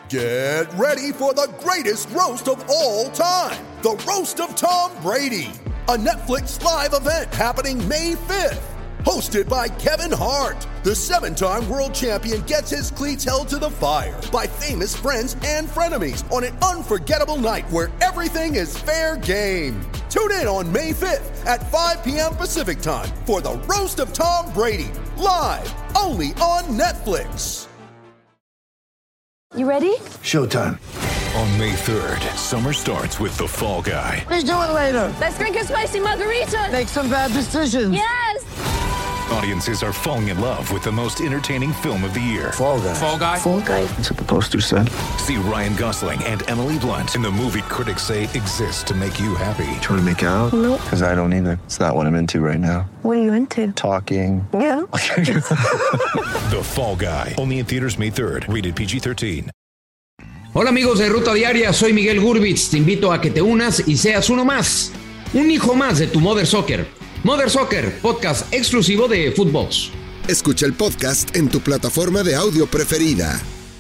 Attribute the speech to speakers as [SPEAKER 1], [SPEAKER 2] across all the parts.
[SPEAKER 1] Get ready for the greatest roast of all time, the Roast of Tom Brady, a Netflix live event happening May 5th. Hosted by Kevin Hart, the 7-time world champion gets his cleats held to the fire by famous friends and frenemies on an unforgettable night where everything is fair game. Tune in on May 5th at 5 p.m. Pacific time for the Roast of Tom Brady, live only on Netflix.
[SPEAKER 2] You ready?
[SPEAKER 3] Showtime.
[SPEAKER 4] On May 3rd, summer starts with The Fall Guy.
[SPEAKER 3] Let's do it later.
[SPEAKER 2] Let's drink a spicy margarita.
[SPEAKER 3] Make some bad decisions.
[SPEAKER 2] Yes!
[SPEAKER 4] Audiences are falling in love with the most entertaining film of the year.
[SPEAKER 3] Fall Guy.
[SPEAKER 5] Fall Guy?
[SPEAKER 3] Fall Guy. That's what the poster said.
[SPEAKER 4] See Ryan Gosling and Emily Blunt in the movie critics say exists to make you happy.
[SPEAKER 3] Trying to make it out?
[SPEAKER 2] Nope.
[SPEAKER 3] Because I don't either. It's not what I'm into right now.
[SPEAKER 2] What are you into?
[SPEAKER 3] Talking.
[SPEAKER 2] Yeah.
[SPEAKER 4] The Fall Guy. Only in theaters May 3rd. Rated PG-13.
[SPEAKER 6] Hola amigos de Ruta Diaria, soy Miguel Gurbitz. Te invito a que te unas y seas uno más. Un hijo más de tu Mother Soccer. Mother Soccer, podcast exclusivo de Footbox.
[SPEAKER 7] Escucha el podcast en tu plataforma de audio preferida.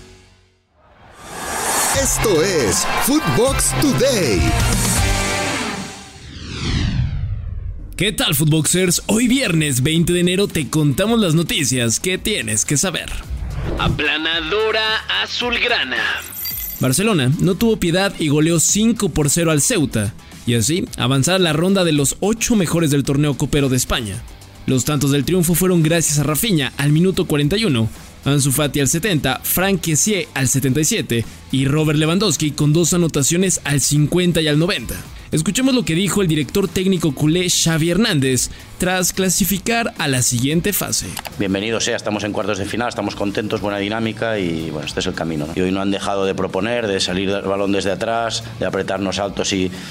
[SPEAKER 7] Esto es Footbox Today.
[SPEAKER 8] ¿Qué tal, Footboxers? Hoy viernes 20 de enero te contamos las noticias que tienes que saber.
[SPEAKER 9] Aplanadora azulgrana.
[SPEAKER 8] Barcelona no tuvo piedad y goleó 5-0 al Ceuta, y así avanzar a la ronda de los 8 mejores del torneo copero de España. Los tantos del triunfo fueron gracias a Rafinha al minuto 41, Ansu Fati al 70, Franck Kessié al 77 y Robert Lewandowski con 2 anotaciones al 50 y al 90. Escuchemos lo que dijo el director técnico culé Xavi Hernández tras clasificar a la siguiente fase.
[SPEAKER 10] Bienvenido sea, estamos en cuartos de final, estamos contentos, buena dinámica y bueno, este es el camino, ¿no? Y hoy no han dejado de proponer, de salir del balón desde atrás, de apretarnos altos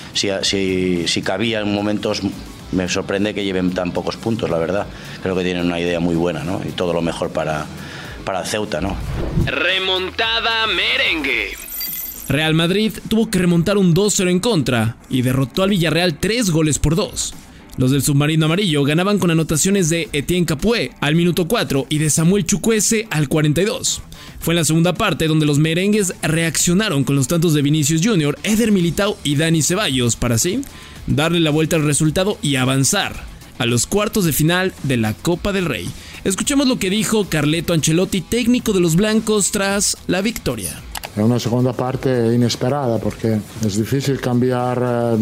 [SPEAKER 10] si cabía en momentos. Me sorprende que lleven tan pocos puntos, la verdad. Creo que tienen una idea muy buena, ¿no? Y todo lo mejor para Ceuta, ¿no?
[SPEAKER 9] Remontada merengue.
[SPEAKER 8] Real Madrid tuvo que remontar un 2-0 en contra y derrotó al Villarreal 3-2. Los del submarino amarillo ganaban con anotaciones de Etienne Capoue al minuto 4 y de Samuel Chukwueze al 42. Fue en la segunda parte donde los merengues reaccionaron con los tantos de Vinicius Jr., Eder Militao y Dani Ceballos para así darle la vuelta al resultado y avanzar a los cuartos de final de la Copa del Rey. Escuchemos lo que dijo Carleto Ancelotti, técnico de los blancos, tras la victoria.
[SPEAKER 11] È una seconda parte inesperata perché è difficile cambiare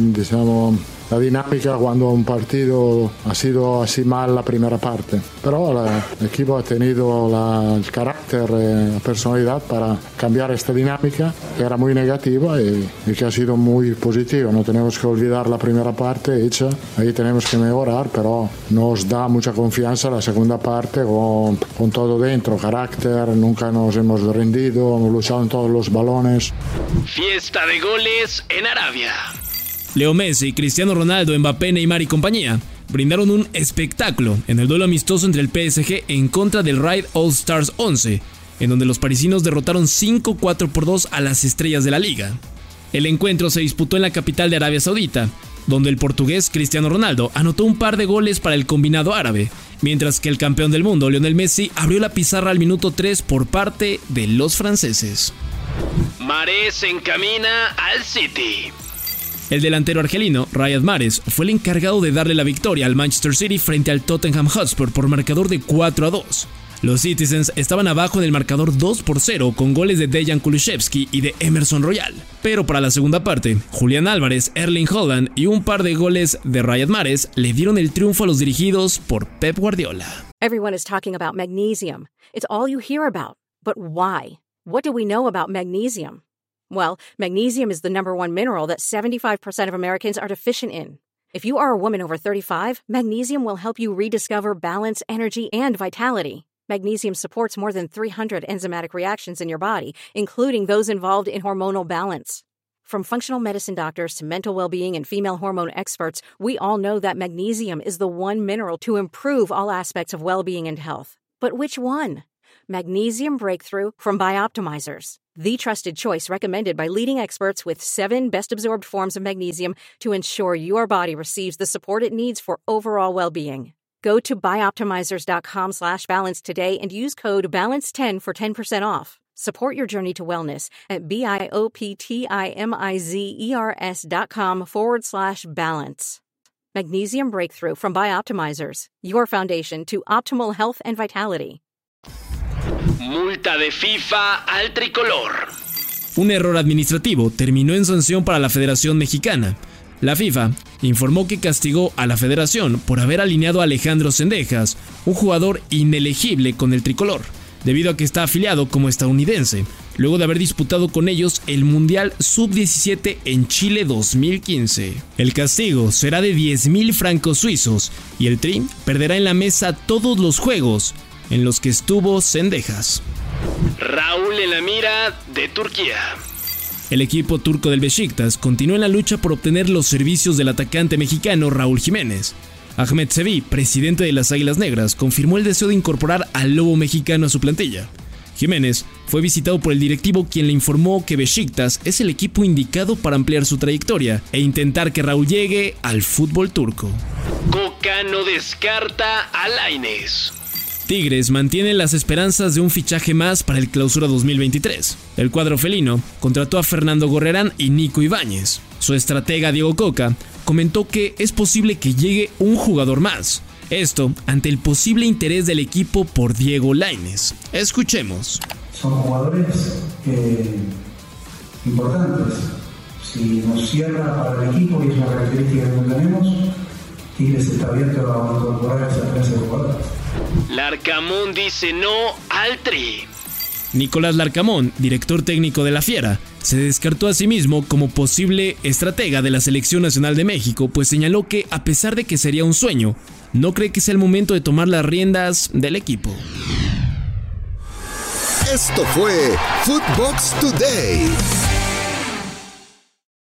[SPEAKER 11] la dinamica cuando un partido ha sido así mal la primera parte. Pero el equipo ha tenido el carácter y la personalidad para cambiar esta dinámica que era muy negativa y que ha sido muy positiva. No tenemos que olvidar la primera parte hecha, ahí tenemos que mejorar, pero nos da mucha confianza la segunda parte con todo dentro, carácter, nunca nos hemos rendido, hemos luchado en todos los balones.
[SPEAKER 9] Fiesta de goles en Arabia.
[SPEAKER 8] Leo Messi, Cristiano Ronaldo, Mbappé, Neymar y compañía brindaron un espectáculo en el duelo amistoso entre el PSG en contra del Raid All Stars 11, en donde los parisinos derrotaron 5-4-2 a las estrellas de la liga. El encuentro se disputó en la capital de Arabia Saudita, donde el portugués Cristiano Ronaldo anotó un par de goles para el combinado árabe, mientras que el campeón del mundo, Lionel Messi, abrió la pizarra al minuto 3 por parte de los franceses.
[SPEAKER 9] Mahrez se encamina al City.
[SPEAKER 8] El delantero argelino, Riyad Mahrez, fue el encargado de darle la victoria al Manchester City frente al Tottenham Hotspur por marcador de 4-2. Los Citizens estaban abajo en el marcador 2-0 con goles de Dejan Kulusevski y de Emerson Royal. Pero para la segunda parte, Julián Álvarez, Erling Haaland y un par de goles de Riyad Mahrez le dieron el triunfo a los dirigidos por Pep Guardiola.
[SPEAKER 12] Everyone is talking about magnesium. It's all you hear about. But why? What do we know about magnesium? Well, magnesium is the number one mineral that 75% of Americans are deficient in. If you are a woman over 35, magnesium will help you rediscover balance, energy, and vitality. Magnesium supports more than 300 enzymatic reactions in your body, including those involved in hormonal balance. From functional medicine doctors to mental well-being and female hormone experts, we all know that magnesium is the one mineral to improve all aspects of well-being and health. But which one? Magnesium Breakthrough from Bioptimizers, the trusted choice recommended by leading experts with 7 best-absorbed forms of magnesium to ensure your body receives the support it needs for overall well-being. Go to bioptimizers.com/balance today and use code BALANCE10 for 10% off. Support your journey to wellness at BIOPTIMIZERS.com/balance. Magnesium Breakthrough from Bioptimizers, your foundation to optimal health and vitality.
[SPEAKER 9] Multa de FIFA al tricolor.
[SPEAKER 8] Un error administrativo terminó en sanción para la Federación Mexicana. La FIFA informó que castigó a la federación por haber alineado a Alejandro Zendejas, un jugador inelegible con el tricolor, debido a que está afiliado como estadounidense, luego de haber disputado con ellos el Mundial Sub-17 en Chile 2015. El castigo será de 10,000 francos suizos y el Tri perderá en la mesa todos los juegos en los que estuvo Zendejas.
[SPEAKER 9] Raúl en la mira de Turquía.
[SPEAKER 8] El equipo turco del Beşiktaş continúa en la lucha por obtener los servicios del atacante mexicano Raúl Jiménez. Ahmet Sevi, presidente de las Águilas Negras, confirmó el deseo de incorporar al lobo mexicano a su plantilla. Jiménez fue visitado por el directivo, quien le informó que Beşiktaş es el equipo indicado para ampliar su trayectoria e intentar que Raúl llegue al fútbol turco.
[SPEAKER 9] Coca no descarta a Lainez.
[SPEAKER 8] Tigres mantiene las esperanzas de un fichaje más para el Clausura 2023. El cuadro felino contrató a Fernando Gorrerán y Nico Ibáñez. Su estratega Diego Coca comentó que es posible que llegue un jugador más. Esto ante el posible interés del equipo por Diego Lainez. Escuchemos.
[SPEAKER 5] Son jugadores importantes. Si nos cierra para el equipo, y es una característica que no tenemos, Tigres está abierto a incorporar esa clase de jugadores.
[SPEAKER 9] Larcamón dice no al Tri.
[SPEAKER 8] Nicolás Larcamón, director técnico de la Fiera, se descartó a sí mismo como posible estratega de la Selección Nacional de México, pues señaló que, a pesar de que sería un sueño, no cree que sea el momento de tomar las riendas del equipo.
[SPEAKER 7] Esto fue Footbox Today.